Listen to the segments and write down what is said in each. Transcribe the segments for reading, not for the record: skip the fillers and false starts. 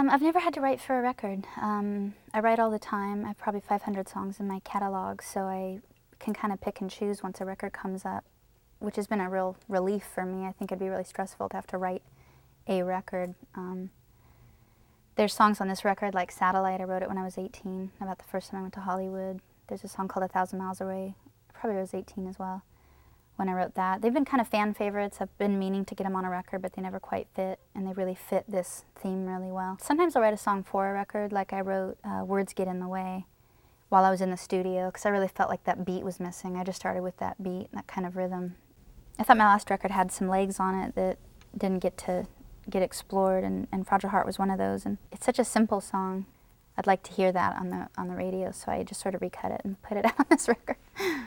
I've never had to write for a record. I write all the time. I have probably 500 songs in my catalog, so I can kind of pick and choose once a record comes up, which has been a real relief for me. I think it'd be really stressful to have to write a record. There's songs on this record like Satellite. I wrote it when I was 18, about the first time I went to Hollywood. There's a song called 1,000 Miles Away. I probably was 18 as well when I wrote that. They've been kind of fan favorites. I've been meaning to get them on a record, but they never quite fit, and they really fit this theme really well. Sometimes I'll write a song for a record, like I wrote Words Get in the Way while I was in the studio, because I really felt like that beat was missing. I just started with that beat, that kind of rhythm. I thought my last record had some legs on it that didn't get explored, and Fragile Heart was one of those. And it's such a simple song. I'd like to hear that on the radio, so I just sort of recut it and put it out on this record.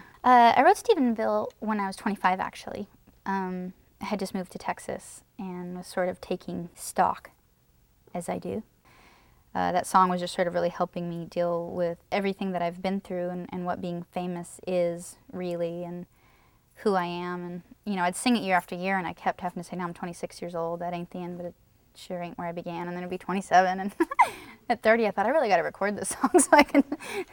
I wrote Stephenville when I was 25, actually. I had just moved to Texas and was sort of taking stock, as I do. That song was just sort of really helping me deal with everything that I've been through and what being famous is, really, and who I am. And, you know, I'd sing it year after year, and I kept having to say, now I'm 26 years old. That ain't the end, but it sure ain't where I began. And then it'd be 27. And at 30, I thought, I really got to record this song so I can...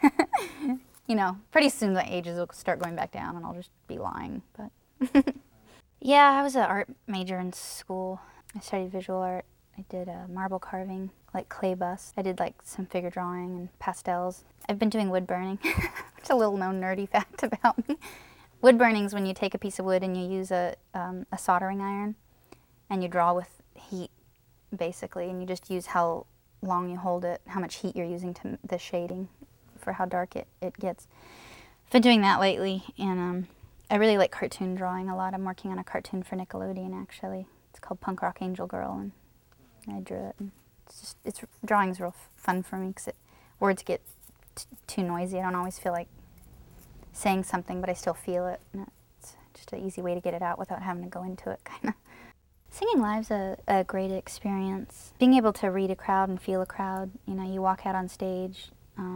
You know, pretty soon the ages will start going back down and I'll just be lying, but... Yeah, I was an art major in school. I studied visual art. I did marble carving, like clay busts. I did like some figure drawing and pastels. I've been doing wood burning. It's a little known nerdy fact about me. Wood burning is when you take a piece of wood and you use a soldering iron and you draw with heat, basically, and you just use how long you hold it, how much heat you're using to the shading for how dark it gets. I've been doing that lately, and I really like cartoon drawing a lot. I'm working on a cartoon for Nickelodeon, actually. It's called Punk Rock Angel Girl, and I drew it. And drawing's real fun for me because words get too noisy. I don't always feel like saying something, but I still feel it. And it's just an easy way to get it out without having to go into it, kind of. Singing live's a great experience. Being able to read a crowd and feel a crowd. You know, you walk out on stage.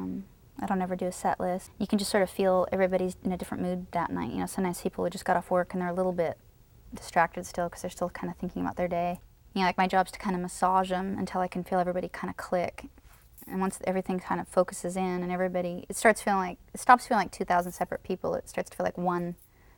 I don't ever do a set list. You can just sort of feel everybody's in a different mood that night. You know, sometimes people just got off work and they're a little bit distracted still because they're still kind of thinking about their day. You know, like my job's to kind of massage them until I can feel everybody kind of click. And once everything kind of focuses in and everybody, it stops feeling like 2,000 separate people. It starts to feel like one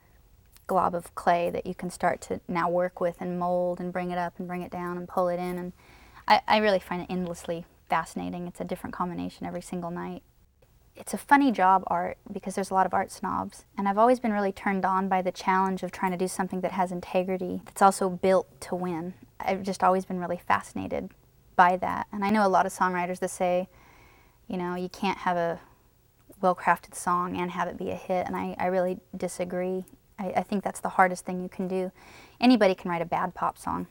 glob of clay that you can start to now work with and mold and bring it up and bring it down and pull it in. And I really find it endlessly fascinating. It's a different combination every single night. It's a funny job, art, because there's a lot of art snobs. And I've always been really turned on by the challenge of trying to do something that has integrity, that's also built to win. I've just always been really fascinated by that. And I know a lot of songwriters that say, you know, you can't have a well-crafted song and have it be a hit, and I really disagree. I think that's the hardest thing you can do. Anybody can write a bad pop song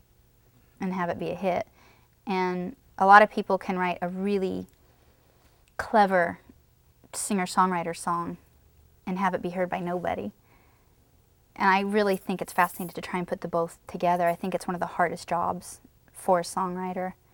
and have it be a hit. And a lot of people can write a really clever singer-songwriter song and have it be heard by nobody. And I really think it's fascinating to try and put the both together. I think it's one of the hardest jobs for a songwriter.